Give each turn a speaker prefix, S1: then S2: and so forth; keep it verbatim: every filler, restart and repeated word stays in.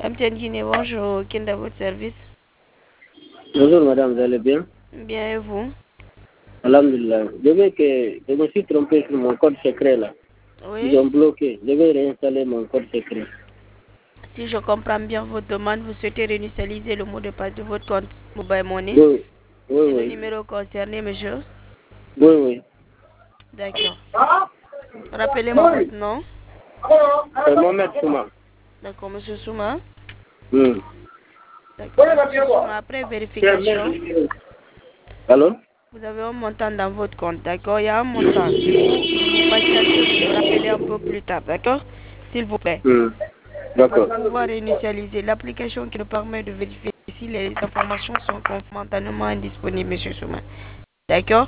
S1: M T N Guinée, bonjour. Qui est dans votre service?
S2: Bonjour madame, vous allez bien?
S1: Bien et vous?
S2: Alhamdulillah. Je veux que je me suis trompé sur mon code secret là. Ils
S1: Oui.
S2: ont bloqué. Je vais réinstaller mon code secret.
S1: Si je comprends bien votre demande, vous souhaitez réinitialiser le mot de passe de votre compte Mobile Money.
S2: Oui, oui,
S1: C'est le
S2: oui.
S1: numéro concerné, monsieur?
S2: Oui, oui.
S1: D'accord. Rappelez-moi votre nom.
S2: C'est Mohamed Souma.
S1: D'accord, monsieur Souma.
S2: Hmm.
S1: D'accord, monsieur Souma. Après vérification,
S2: Allô?
S1: vous avez un montant dans votre compte, d'accord? Il y a un montant. Du coup, vous patientez, vous me rappelez un peu plus tard, d'accord? S'il vous plaît.
S2: Hmm.
S1: Pour
S2: D'accord.
S1: pouvoir réinitialiser l'application qui nous permet de vérifier si les informations sont momentanément disponibles, monsieur Souma. D'accord?